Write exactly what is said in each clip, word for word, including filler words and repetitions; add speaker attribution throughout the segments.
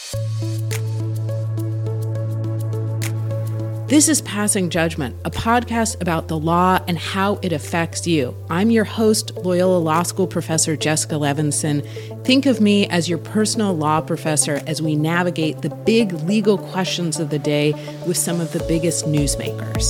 Speaker 1: This is Passing Judgment, a podcast about the law and how it affects you. I'm your host, Loyola Law School professor Jessica Levinson. Think of me as your personal law professor as we navigate the big legal questions of the day with some of the biggest newsmakers.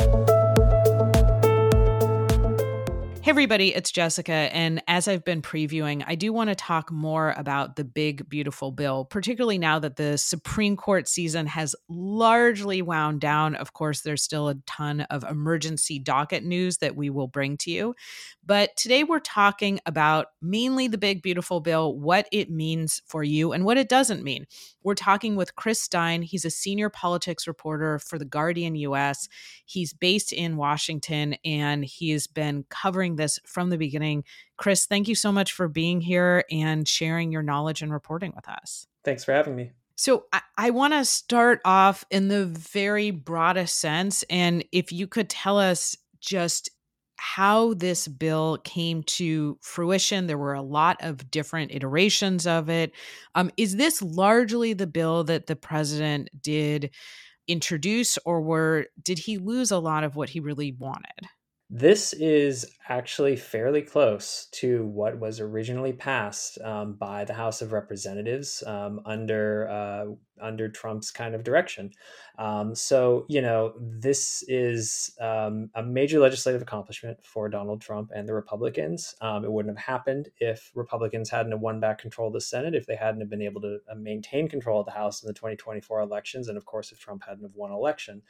Speaker 1: Hey everybody, it's Jessica, and as I've been previewing, I do want to talk more about the big, beautiful bill, particularly now that the Supreme Court season has largely wound down. Of course, there's still a ton of emergency docket news that we will bring to you. But today we're talking about mainly the big, beautiful bill, what it means for you and what it doesn't mean. We're talking with Chris Stein. He's a senior politics reporter for The Guardian U S. He's based in Washington, and he has been covering this from the beginning. Chris, thank you so much for being here and sharing your knowledge and reporting with us.
Speaker 2: Thanks for having me.
Speaker 1: So I, I want to start off in the very broadest sense. And if you could tell us just how this bill came to fruition. There were a lot of different iterations of it. Um, is this largely the bill that the president did introduce, or were did he lose a lot of what he really wanted?
Speaker 2: This is actually fairly close to what was originally passed um, by the House of Representatives um, under uh, under Trump's kind of direction. Um, so, you know, this is um, a major legislative accomplishment for Donald Trump and the Republicans. Um, it wouldn't have happened if Republicans hadn't have won back control of the Senate, if they hadn't have been able to uh, maintain control of the House in the twenty twenty-four elections, and of course, if Trump hadn't have won election.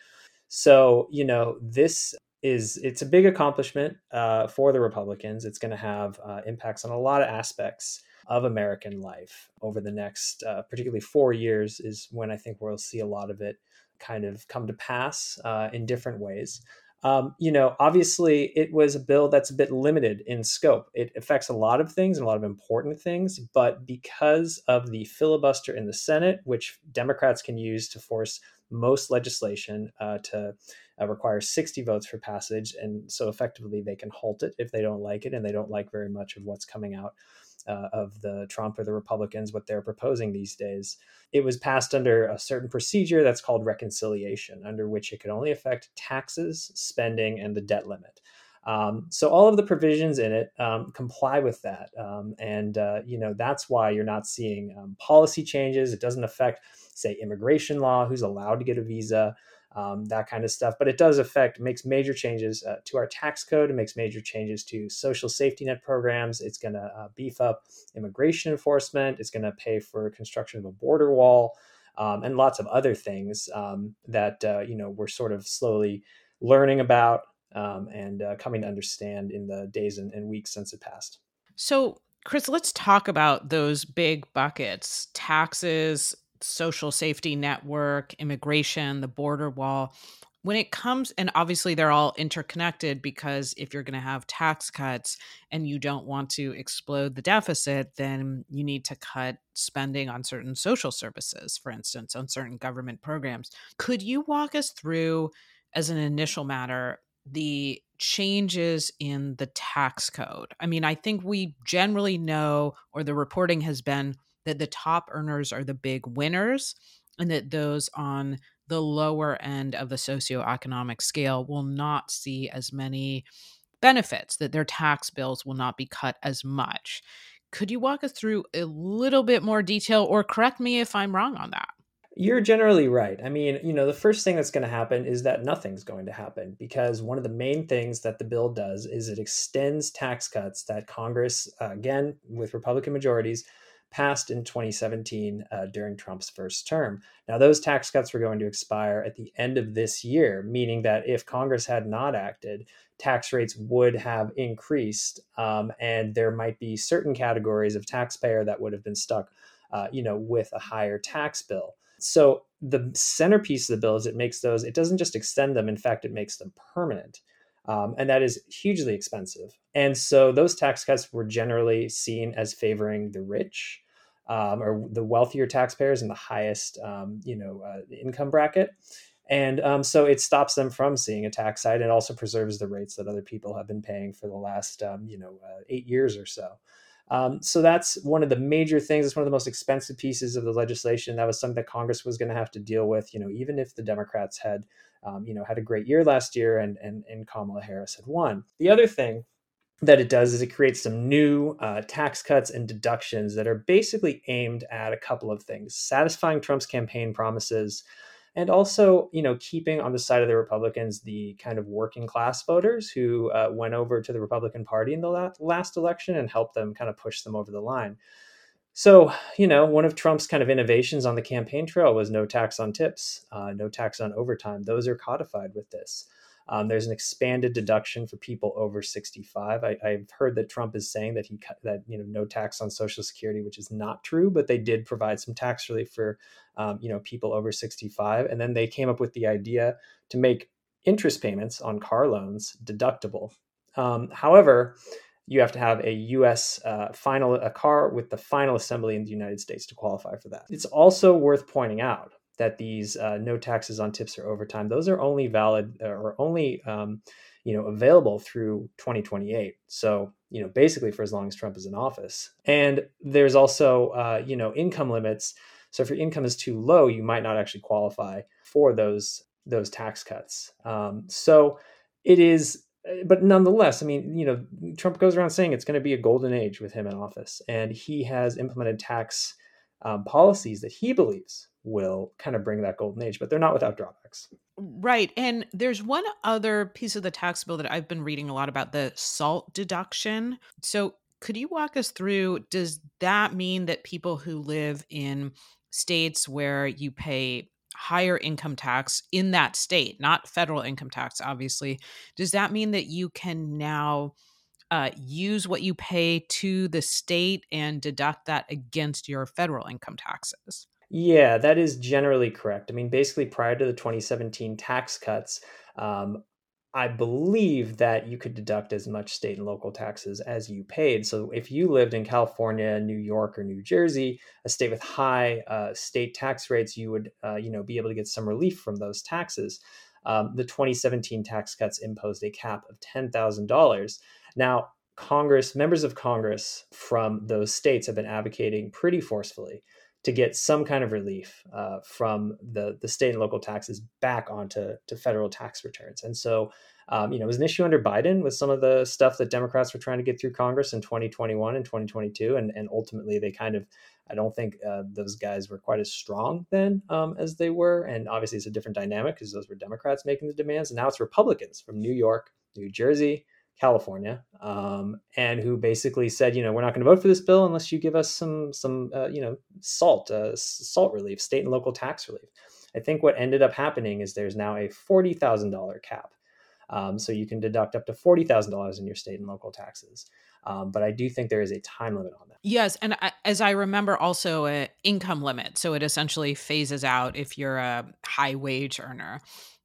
Speaker 2: So, you know, this is it's a big accomplishment uh, for the Republicans. It's going to have uh, impacts on a lot of aspects of American life over the next, uh, particularly four years is when I think we'll see a lot of it kind of come to pass uh, in different ways. Um, you know, obviously, it was a bill that's a bit limited in scope. It affects a lot of things and a lot of important things, but because of the filibuster in the Senate, which Democrats can use to force most legislation uh, to uh, require sixty votes for passage. And so effectively they can halt it if they don't like it, and they don't like very much of what's coming out uh, of the Trump or the Republicans, what they're proposing these days. It was passed under a certain procedure that's called reconciliation, under which it could only affect taxes, spending, and the debt limit. Um, so all of the provisions in it um, comply with that. Um, and, uh, you know, that's why you're not seeing um, policy changes. It doesn't affect, say, immigration law, who's allowed to get a visa, um, that kind of stuff. But it does affect, makes major changes uh, to our tax code. It makes major changes to social safety net programs. It's going to uh, beef up immigration enforcement. It's going to pay for construction of a border wall um, and lots of other things um, that, uh, you know, we're sort of slowly learning about. Um, and uh, coming to understand in the days and, and weeks since it passed.
Speaker 1: So, Chris, let's talk about those big buckets: taxes, social safety network, immigration, the border wall. When it comes, and obviously they're all interconnected, because if you're going to have tax cuts and you don't want to explode the deficit, then you need to cut spending on certain social services, for instance, on certain government programs. Could you walk us through, as an initial matter, the changes in the tax code? I mean, I think we generally know, or the reporting has been, that the top earners are the big winners, and that those on the lower end of the socioeconomic scale will not see as many benefits, that their tax bills will not be cut as much. Could you walk us through a little bit more detail, or correct me if I'm wrong on that?
Speaker 2: You're generally right. I mean, you know, the first thing that's going to happen is that nothing's going to happen, because one of the main things that the bill does is it extends tax cuts that Congress, uh, again, with Republican majorities, passed in twenty seventeen uh, during Trump's first term. Now, those tax cuts were going to expire at the end of this year, meaning that if Congress had not acted, tax rates would have increased, um, and there might be certain categories of taxpayer that would have been stuck, uh, you know, with a higher tax bill. So the centerpiece of the bill is it makes those, it doesn't just extend them. In fact, it makes them permanent. Um, and that is hugely expensive. And so those tax cuts were generally seen as favoring the rich um, or the wealthier taxpayers in the highest, um, you know, uh, income bracket. And um, so it stops them from seeing a tax hike. It also preserves the rates that other people have been paying for the last, um, you know, uh, eight years or so. Um, so that's one of the major things. It's one of the most expensive pieces of the legislation. That was something that Congress was going to have to deal with, you know, even if the Democrats had, um, you know, had a great year last year and, and, and Kamala Harris had won. The other thing that it does is it creates some new uh, tax cuts and deductions that are basically aimed at a couple of things: satisfying Trump's campaign promises, and also, you know, keeping on the side of the Republicans the kind of working class voters who uh, went over to the Republican Party in the la- last election and helped them kind of push them over the line. So, you know, one of Trump's kind of innovations on the campaign trail was no tax on tips, uh, no tax on overtime. Those are codified with this. Um, there's an expanded deduction for people over sixty-five. I, I've heard that Trump is saying that he cut, that you know no tax on Social Security, which is not true, but they did provide some tax relief for um, you know people over sixty-five. And then they came up with the idea to make interest payments on car loans deductible. Um, however, you have to have a U S uh, final a car with the final assembly in the United States to qualify for that. It's also worth pointing out that these uh, no taxes on tips or overtime, those are only valid or only um, you know available through twenty twenty-eight. So you know basically for as long as Trump is in office. And there's also uh, you know income limits. So if your income is too low, you might not actually qualify for those those tax cuts. Um, so it is but nonetheless, I mean, you know, Trump goes around saying it's going to be a golden age with him in office, and he has implemented tax um, policies that he believes will kind of bring that golden age, but they're not without drawbacks.
Speaker 1: Right. And there's one other piece of the tax bill that I've been reading a lot about, the SALT deduction. So could you walk us through, does that mean that people who live in states where you pay higher income tax in that state, not federal income tax, obviously, does that mean that you can now uh, use what you pay to the state and deduct that against your federal income taxes?
Speaker 2: Yeah, that is generally correct. I mean, basically, prior to the twenty seventeen tax cuts, um, I believe that you could deduct as much state and local taxes as you paid. So if you lived in California, New York, or New Jersey, a state with high uh, state tax rates, you would, uh, you know, be able to get some relief from those taxes. Um, the twenty seventeen tax cuts imposed a cap of ten thousand dollars. Now, Congress, members of Congress from those states have been advocating pretty forcefully to get some kind of relief uh, from the, the state and local taxes back onto to federal tax returns. And so, um, you know, it was an issue under Biden with some of the stuff that Democrats were trying to get through Congress in twenty twenty-one and twenty twenty-two. And, and ultimately, they kind of, I don't think uh, those guys were quite as strong then um, as they were. And obviously, it's a different dynamic because those were Democrats making the demands. And now it's Republicans from New York, New Jersey, California, um, and who basically said, you know, we're not going to vote for this bill unless you give us some, some, uh, you know, salt, uh, salt relief, state and local tax relief. I think what ended up happening is there's now a forty thousand dollars cap, um, so you can deduct up to forty thousand dollars in your state and local taxes. Um, but I do think there is a time limit on that.
Speaker 1: Yes, and I, as I remember, also a income limit. So it essentially phases out if you're a high wage earner.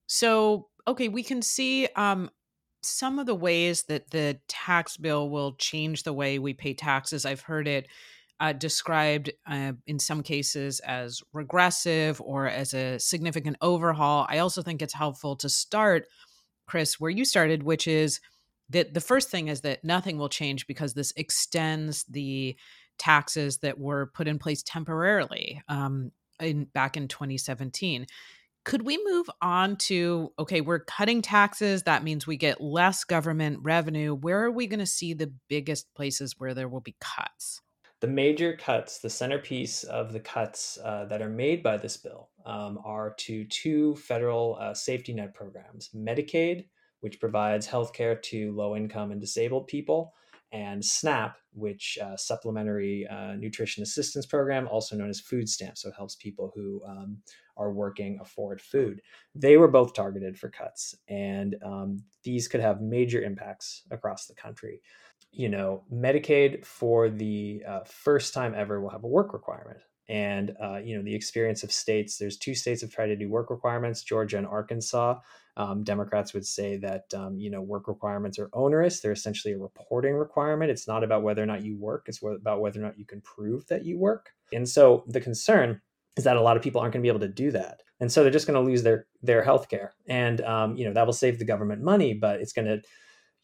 Speaker 1: So okay, we can see um, some of the ways that the tax bill will change the way we pay taxes. I've heard it uh, described uh, in some cases as regressive or as a significant overhaul. I also think it's helpful to start, Chris, where you started, which is that the first thing is that nothing will change because this extends the taxes that were put in place temporarily um, in back in twenty seventeen. Could we move on to, okay, we're cutting taxes. That means we get less government revenue. Where are we going to see the biggest places where there will be cuts?
Speaker 2: The major cuts, the centerpiece of the cuts uh, that are made by this bill, um, are to two federal uh, safety net programs: Medicaid, which provides healthcare to low income and disabled people, and SNAP, which uh, supplementary uh, nutrition assistance program, also known as food stamps. So it helps people who um, are working afford food. They were both targeted for cuts, and um, these could have major impacts across the country. You know, Medicaid for the uh, first time ever will have a work requirement. And, uh, you know, the experience of states, there's two states have tried to do work requirements, Georgia and Arkansas. Um, Democrats would say that, um, you know, work requirements are onerous. They're essentially a reporting requirement. It's not about whether or not you work. It's about whether or not you can prove that you work. And so the concern is that a lot of people aren't going to be able to do that. And so they're just going to lose their, their health care. And, um, you know, that will save the government money, but it's going to,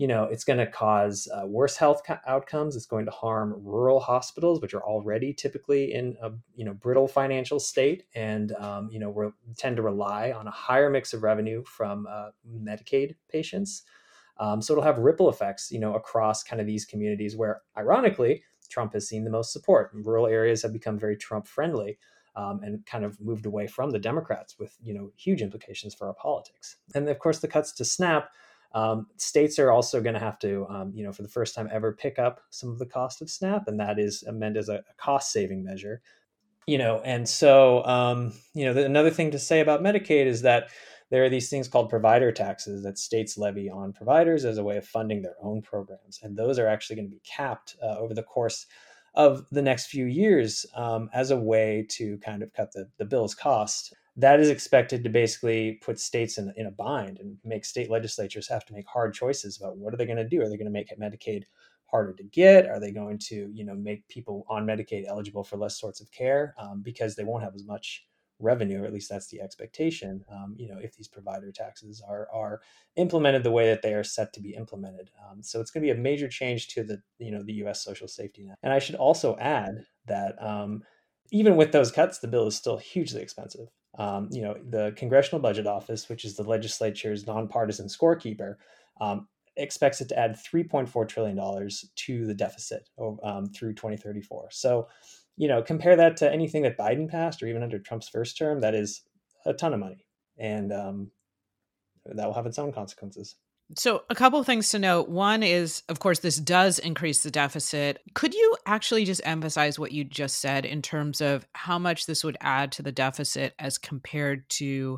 Speaker 2: you know, it's going to cause uh, worse health co- outcomes. It's going to harm rural hospitals, which are already typically in a, you know, brittle financial state, and um, you know, we tend to rely on a higher mix of revenue from uh, Medicaid patients. Um, so it'll have ripple effects, you know, across kind of these communities where, ironically, Trump has seen the most support. Rural areas have become very Trump friendly. Um, and kind of moved away from the Democrats, with, you know, huge implications for our politics. And of course, the cuts to SNAP, um, states are also going to have to, um, you know, for the first time ever, pick up some of the cost of SNAP, and that is meant as a, a cost saving measure. You know, and so, um, you know, the, another thing to say about Medicaid is that there are these things called provider taxes that states levy on providers as a way of funding their own programs, and those are actually going to be capped uh, over the course of the next few years, um, as a way to kind of cut the, the bill's cost. That is expected to basically put states in, in a bind and make state legislatures have to make hard choices about what are they going to do. Are they going to make Medicaid harder to get? Are they going to, you know, make people on Medicaid eligible for less sorts of care, um, because they won't have as much revenue, or at least that's the expectation, um, you know, if these provider taxes are are implemented the way that they are set to be implemented. Um, so it's going to be a major change to the, you know, the U S social safety net. And I should also add that um, even with those cuts, the bill is still hugely expensive. Um, you know, the Congressional Budget Office, which is the legislature's nonpartisan scorekeeper, um, expects it to add three point four trillion dollars to the deficit um, through twenty thirty-four. So, you know, compare that to anything that Biden passed, or even under Trump's first term, that is a ton of money. And um, that will have its own consequences.
Speaker 1: So, a couple of things to note. One is, of course, this does increase the deficit. Could you actually just emphasize what you just said in terms of how much this would add to the deficit as compared to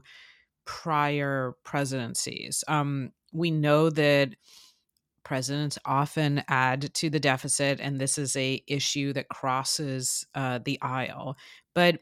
Speaker 1: prior presidencies? Um, we know that presidents often add to the deficit, and this is a issue that crosses uh, the aisle. But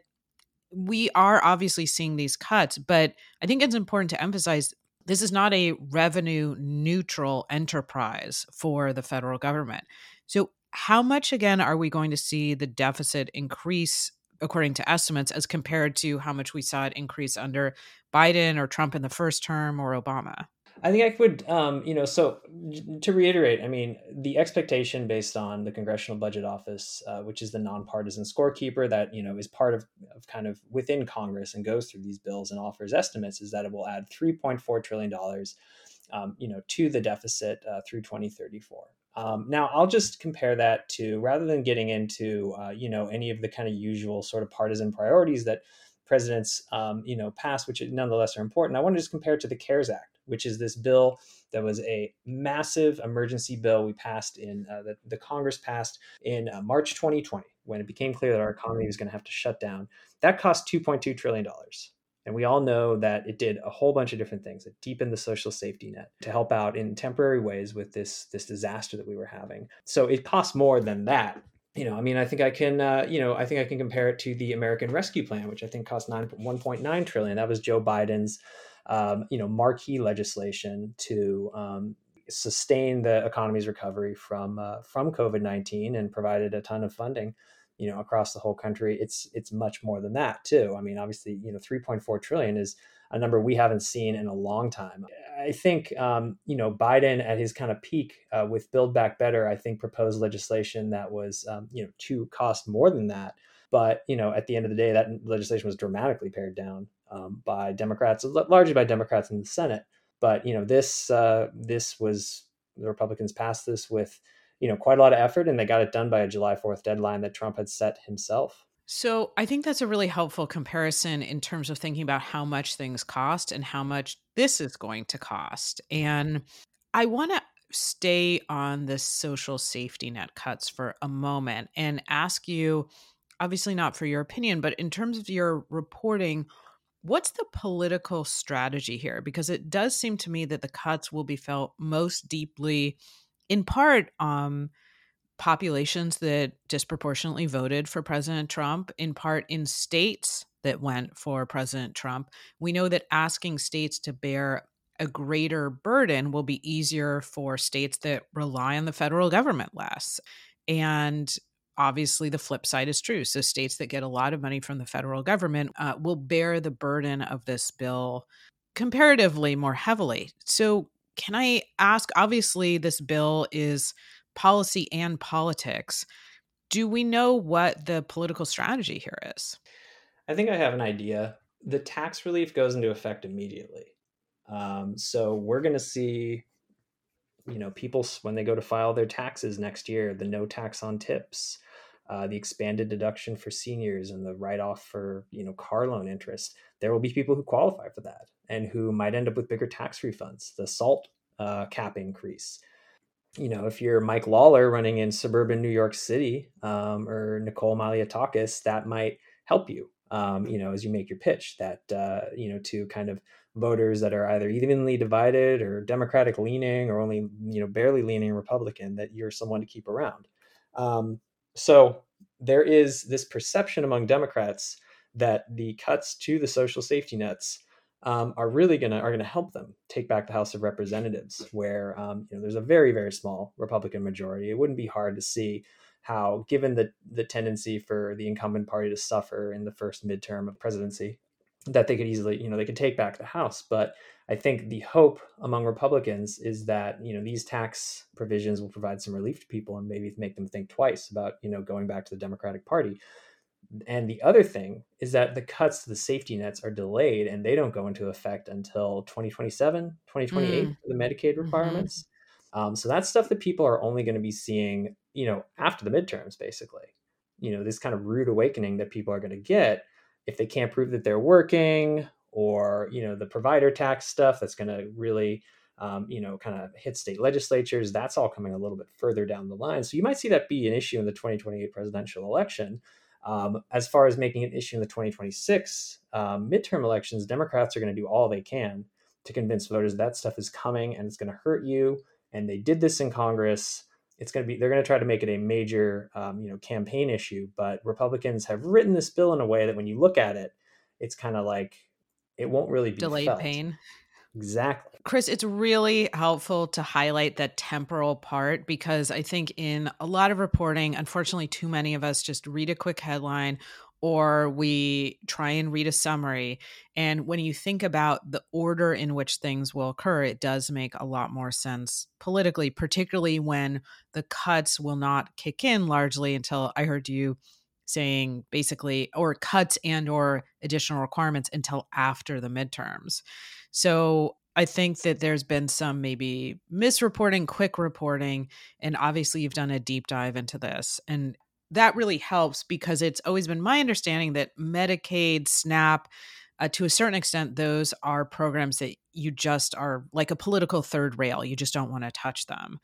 Speaker 1: we are obviously seeing these cuts, but I think it's important to emphasize this is not a revenue neutral enterprise for the federal government. So, how much again are we going to see the deficit increase according to estimates as compared to how much we saw it increase under Biden or Trump in the first term or Obama?
Speaker 2: I think I would, um, you know, so to reiterate, I mean, the expectation based on the Congressional Budget Office, uh, which is the nonpartisan scorekeeper that, you know, is part of, of kind of within Congress and goes through these bills and offers estimates, is that it will add three point four trillion dollars, um, you know, to the deficit uh, through twenty thirty-four. Um, now, I'll just compare that to, rather than getting into, uh, you know, any of the kind of usual sort of partisan priorities that presidents, um, you know, pass, which nonetheless are important. I want to just compare it to the CARES Act, which is this bill that was a massive emergency bill we passed in, uh, that the Congress passed in uh, March twenty twenty, when it became clear that our economy was going to have to shut down. That cost two point two trillion dollars. And we all know that it did a whole bunch of different things. It deepened the social safety net to help out in temporary ways with this, this disaster that we were having. So it cost more than that. You know, I mean, I think I can, uh, you know, I think I can compare it to the American Rescue Plan, which I think cost nine, one point nine trillion. That was Joe Biden's, um, you know, marquee legislation to um, sustain the economy's recovery from uh, from COVID nineteen, and provided a ton of funding, you know, across the whole country. It's it's much more than that too. I mean, obviously, you know, three point four trillion is a number we haven't seen in a long time. I think, um, you know, Biden at his kind of peak uh, with Build Back Better, I think proposed legislation that was, um, you know, to cost more than that. But, you know, at the end of the day, that legislation was dramatically pared down um, by Democrats, largely by Democrats in the Senate. But, you know, this uh, this was, the Republicans passed this with, you know, quite a lot of effort, and they got it done by a July fourth deadline that Trump had set himself.
Speaker 1: So I think that's a really helpful comparison in terms of thinking about how much things cost and how much this is going to cost. And I want to stay on the social safety net cuts for a moment and ask you, obviously not for your opinion, but in terms of your reporting, what's the political strategy here? Because it does seem to me that the cuts will be felt most deeply, in part, um, populations that disproportionately voted for President Trump, in part in states that went for President Trump. We know that asking states to bear a greater burden will be easier for states that rely on the federal government less. And obviously, the flip side is true. So, states that get a lot of money from the federal government uh, will bear the burden of this bill comparatively more heavily. So, Can I ask, obviously, this bill is policy and politics. Do we know what the political strategy here is?
Speaker 2: I think I have an idea. The tax relief goes into effect immediately. Um, so we're going to see, you know, people when they go to file their taxes next year, the no tax on tips, uh, the expanded deduction for seniors, and the write off for, you know, car loan interest. There will be people who qualify for that and who might end up with bigger tax refunds. The SALT uh, cap increase. You know, if you're Mike Lawler running in suburban New York City, um, or Nicole Malliotakis, that might help you, um, you know, as you make your pitch that, uh, you know, to kind of voters that are either evenly divided or Democratic leaning or only, you know, barely leaning Republican, that you're someone to keep around. Um, so there is this perception among Democrats that the cuts to the social safety nets um, are really gonna are gonna help them take back the House of Representatives, where um, you know there's a very very small Republican majority. It wouldn't be hard to see how, given the the tendency for the incumbent party to suffer in the first midterm of presidency, that they could easily, you know, they could take back the House. But I think the hope among Republicans is that, you know, these tax provisions will provide some relief to people and maybe make them think twice about, you know, going back to the Democratic Party. And the other thing is that the cuts to the safety nets are delayed and they don't go into effect until twenty twenty-seven, twenty twenty-eight
Speaker 1: Mm,
Speaker 2: for the Medicaid
Speaker 1: mhm.
Speaker 2: requirements. Um, so that's stuff that people are only going to be seeing, you know, after the midterms, basically. You know, this kind of rude awakening that people are going to get if they can't prove that they're working, or, you know, the provider tax stuff that's going to really, um, you know, kind of hit state legislatures. That's all coming a little bit further down the line. So you might see that be an issue in the twenty twenty-eight presidential election. Um, as far as making an issue in the twenty twenty-six um, midterm elections, Democrats are going to do all they can to convince voters that stuff is coming and it's going to hurt you. And they did this in Congress. It's going to be, they're going to try to make it a major, um, you know, campaign issue. But Republicans have written this bill in a way that when you look at it, it's kind of like it won't really be
Speaker 1: Delayed
Speaker 2: felt.
Speaker 1: pain.
Speaker 2: Exactly.
Speaker 1: Chris, it's really helpful to highlight that temporal part because I think in a lot of reporting, unfortunately, too many of us just read a quick headline or we try and read a summary. And when you think about the order in which things will occur, it does make a lot more sense politically, particularly when the cuts will not kick in largely until I heard you saying basically or cuts and or additional requirements until after the midterms. So I think that there's been some maybe misreporting, quick reporting, and obviously you've done a deep dive into this. And that really helps because it's always been my understanding that Medicaid, SNAP, uh, to a certain extent, those are programs that you just are like a political third rail. You just don't want to touch them.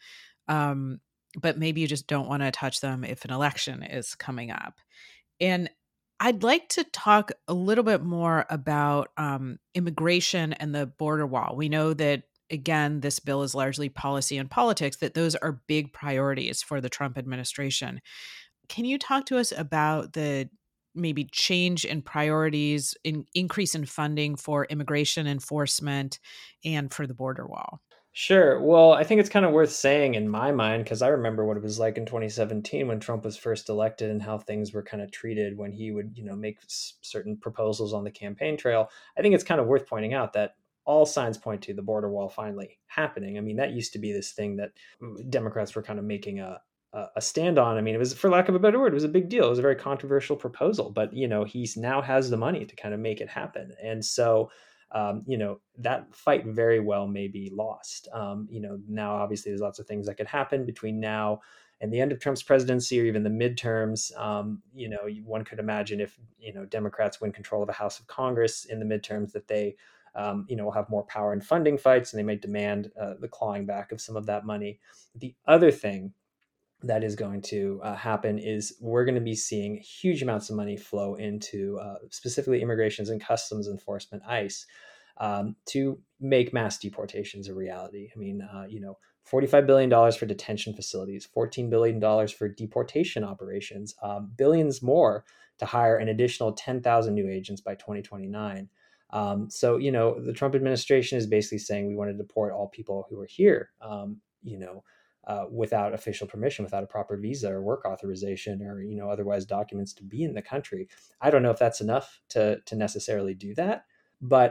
Speaker 1: Um, but maybe you just don't want to touch them if an election is coming up. And I'd like to talk a little bit more about um, immigration and the border wall. We know that, again, this bill is largely policy and politics, that those are big priorities for the Trump administration. Can you talk to us about the maybe change in priorities, in increase in funding for immigration enforcement and for the border wall?
Speaker 2: Sure. Well, I think it's kind of worth saying in my mind, because I remember what it was like in twenty seventeen when Trump was first elected and how things were kind of treated when he would, you know, make s- certain proposals on the campaign trail. I think it's kind of worth pointing out that all signs point to the border wall finally happening. I mean, that used to be this thing that Democrats were kind of making a a a stand on. I mean, it was, for lack of a better word, it was a big deal. It was a very controversial proposal, but you know, he's now has the money to kind of make it happen, and so um, you know, that fight very well may be lost. Um, you know, now obviously there's lots of things that could happen between now and the end of Trump's presidency or even the midterms. Um, you know, one could imagine if, you know, Democrats win control of the House of Congress in the midterms that they, um, you know, will have more power in funding fights and they might demand uh, the clawing back of some of that money. The other thing that is going to uh, happen is we're going to be seeing huge amounts of money flow into uh, specifically immigrations and customs enforcement, ICE, um, to make mass deportations a reality. I mean, uh, you know, forty-five billion dollars for detention facilities, fourteen billion dollars for deportation operations, um, billions more to hire an additional ten thousand new agents by twenty twenty-nine. Um, so, you know, the Trump administration is basically saying we want to deport all people who are here, um, you know, uh, without official permission, without a proper visa or work authorization or, you know, otherwise documents to be in the country. I don't know if that's enough to to necessarily do that, but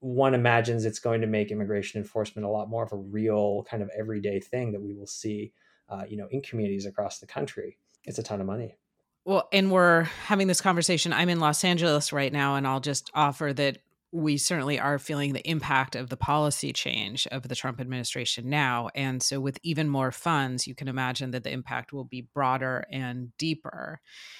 Speaker 2: one imagines it's going to make immigration enforcement a lot more of a real kind of everyday thing that we will see, uh, you know, in communities across the country. It's a ton of money.
Speaker 1: Well, and we're having this conversation. I'm in Los Angeles right now, and I'll just offer that we certainly are feeling the impact of the policy change of the Trump administration now. And so, with even more funds, you can imagine that the impact will be broader and deeper.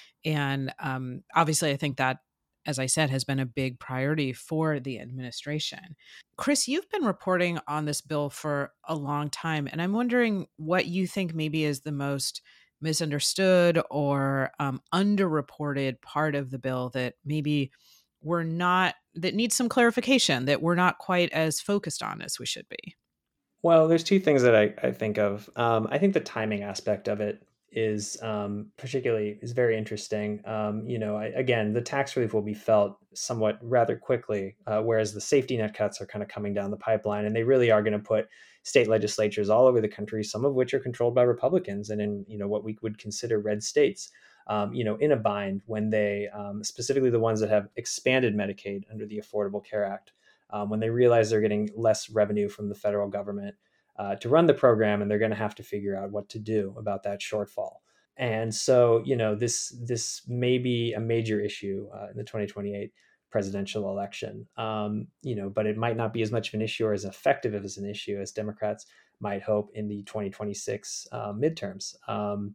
Speaker 1: And um, obviously, I think that, as I said, has been a big priority for the administration. Chris, you've been reporting on this bill for a long time, and I'm wondering what you think maybe is the most misunderstood or um, underreported part of the bill that maybe we're not, that needs some clarification, that we're not quite as focused on as we should be.
Speaker 2: Well, there's two things that I, I think of. Um, I think the timing aspect of it is um, particularly is very interesting. Um, you know, I, again, the tax relief will be felt somewhat rather quickly, uh, whereas the safety net cuts are kind of coming down the pipeline, and they really are going to put state legislatures all over the country, some of which are controlled by Republicans, and in you know what we would consider red states, um, you know, in a bind when they, um, specifically the ones that have expanded Medicaid under the Affordable Care Act, um, when they realize they're getting less revenue from the federal government uh, to run the program, and they're going to have to figure out what to do about that shortfall. And so, you know, this this may be a major issue uh, in the twenty twenty-eight presidential election. Um, you know, but it might not be as much of an issue or as effective as an issue as Democrats might hope in the twenty twenty-six uh, midterms. Um,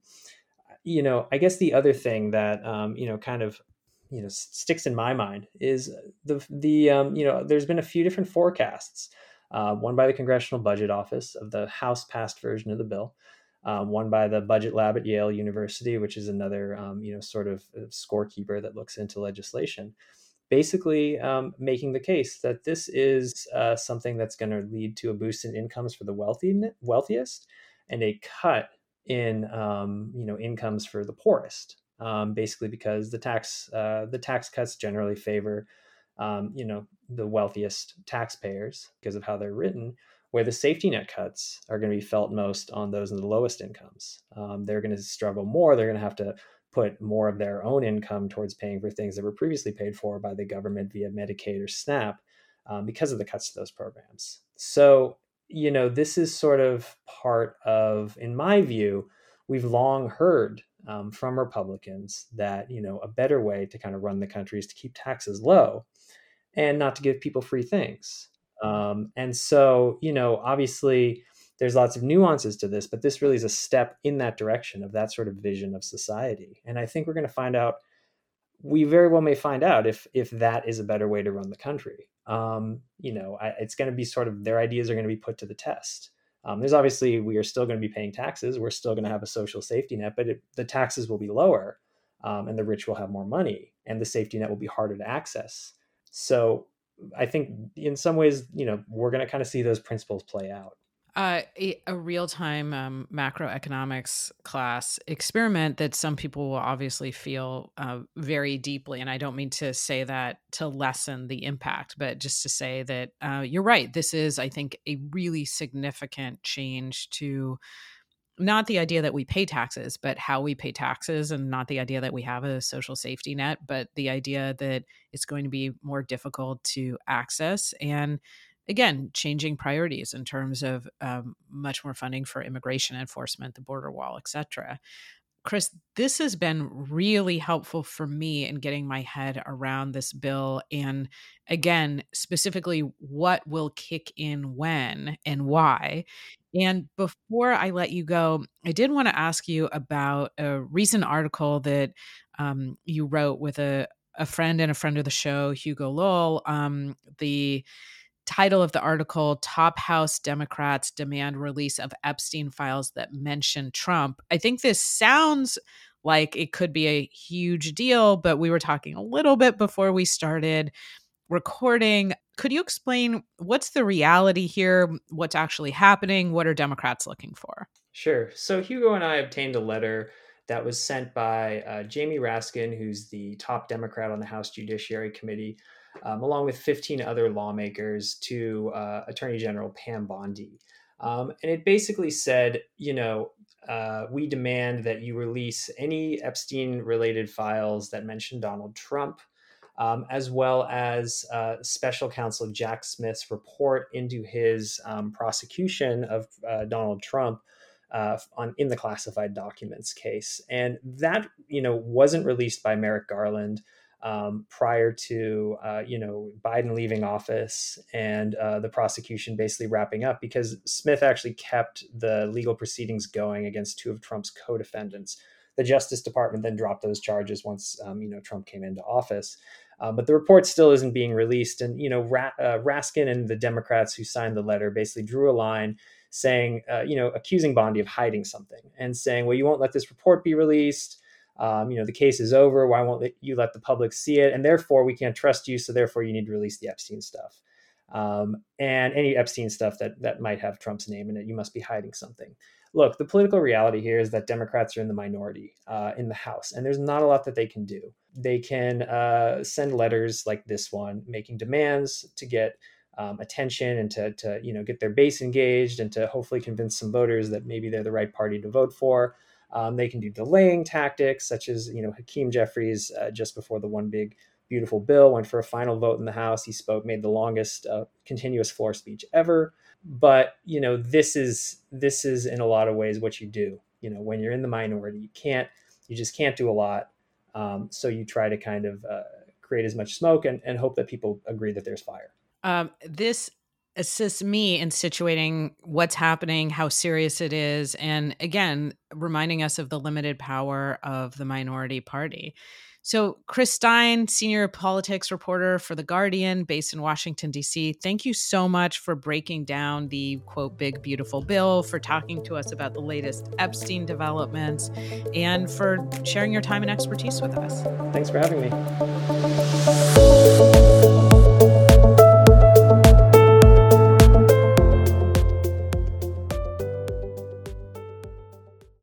Speaker 2: you know, I guess the other thing that um, you know kind of you know sticks in my mind is the the um, you know there's been a few different forecasts, uh, one by the Congressional Budget Office of the House passed version of the bill, um, one by the Budget Lab at Yale University, which is another um, you know sort of scorekeeper that looks into legislation, basically um, making the case that this is uh, something that's going to lead to a boost in incomes for the wealthy wealthiest and a cut in um, you know incomes for the poorest. Um, basically, because the tax uh, the tax cuts generally favor um, you know the wealthiest taxpayers because of how they're written, where the safety net cuts are going to be felt most on those in the lowest incomes. Um, they're going to struggle more. They're going to have to put more of their own income towards paying for things that were previously paid for by the government via Medicaid or SNAP, um, because of the cuts to those programs. So, you know, this is sort of part of, in my view, we've long heard um, from Republicans that, you know, a better way to kind of run the country is to keep taxes low and not to give people free things. Um, and so, you know, obviously there's lots of nuances to this, but this really is a step in that direction of that sort of vision of society. And I think we're going to find out, we very well may find out if if that is a better way to run the country. Um, you know, I, it's going to be sort of, their ideas are going to be put to the test. Um, there's obviously, we are still going to be paying taxes. We're still going to have a social safety net, but it, the taxes will be lower, um, and the rich will have more money, and the safety net will be harder to access. So I think in some ways, you know, we're going to kind of see those principles play out.
Speaker 1: Uh, a, a real-time um, macroeconomics class experiment that some people will obviously feel uh, very deeply, and I don't mean to say that to lessen the impact, but just to say that uh, you're right. This is, I think, a really significant change to not the idea that we pay taxes, but how we pay taxes, and not the idea that we have a social safety net, but the idea that it's going to be more difficult to access. And again, changing priorities in terms of um, much more funding for immigration enforcement, the border wall, et cetera. Chris, this has been really helpful for me in getting my head around this bill. And again, specifically, what will kick in when and why. And before I let you go, I did want to ask you about a recent article that um, you wrote with a, a friend and a friend of the show, Hugo Lowell. Um, the title of the article, Top House Democrats Demand Release of Epstein Files That Mention Trump. I think this sounds like it could be a huge deal, but we were talking a little bit before we started recording. Could you explain what's the reality here? What's actually happening? What are Democrats looking for?
Speaker 2: Sure. So Hugo and I obtained a letter that was sent by uh, Jamie Raskin, who's the top Democrat on the House Judiciary Committee, um, along with fifteen other lawmakers, to uh, Attorney General Pam Bondi. Um, and it basically said, you know, uh, we demand that you release any Epstein related files that mention Donald Trump. um, as well as uh, special counsel Jack Smith's report into his um, prosecution of uh, Donald Trump uh, on in the classified documents case. And that, you know, wasn't released by Merrick Garland um, prior to, uh, you know, Biden leaving office and uh, the prosecution basically wrapping up, because Smith actually kept the legal proceedings going against two of Trump's co-defendants. The Justice Department then dropped those charges once, um, you know, Trump came into office. Uh, but the report still isn't being released. And, you know, Ra- uh, Raskin and the Democrats who signed the letter basically drew a line saying, uh, you know, accusing Bondi of hiding something and saying, well, you won't let this report be released. Um, you know, the case is over. Why won't you let the public see it? And therefore, we can't trust you. So therefore, you need to release the Epstein stuff. Um, and any Epstein stuff that that might have Trump's name in it, you must be hiding something. Look, the political reality here is that Democrats are in the minority uh, in the House, and there's not a lot that they can do. They can uh, send letters like this one, making demands to get um, attention and to, to you know get their base engaged and to hopefully convince some voters that maybe they're the right party to vote for. Um, they can do delaying tactics, such as you know Hakeem Jeffries uh, just before the One Big Beautiful Bill went for a final vote in the House. He spoke, made the longest uh, continuous floor speech ever. But you know, this is this is in a lot of ways what you do. You know, when you're in the minority, you can't, you just can't do a lot. Um, so you try to kind of uh, create as much smoke and, and hope that people agree that there's fire.
Speaker 1: Um, this assists me in situating what's happening, how serious it is, and again, reminding us of the limited power of the minority party. So, Chris Stein, senior politics reporter for The Guardian, based in Washington, D C, thank you so much for breaking down the, quote, big, beautiful bill, for talking to us about the latest Epstein developments, and for sharing your time and expertise with us.
Speaker 2: Thanks for having me.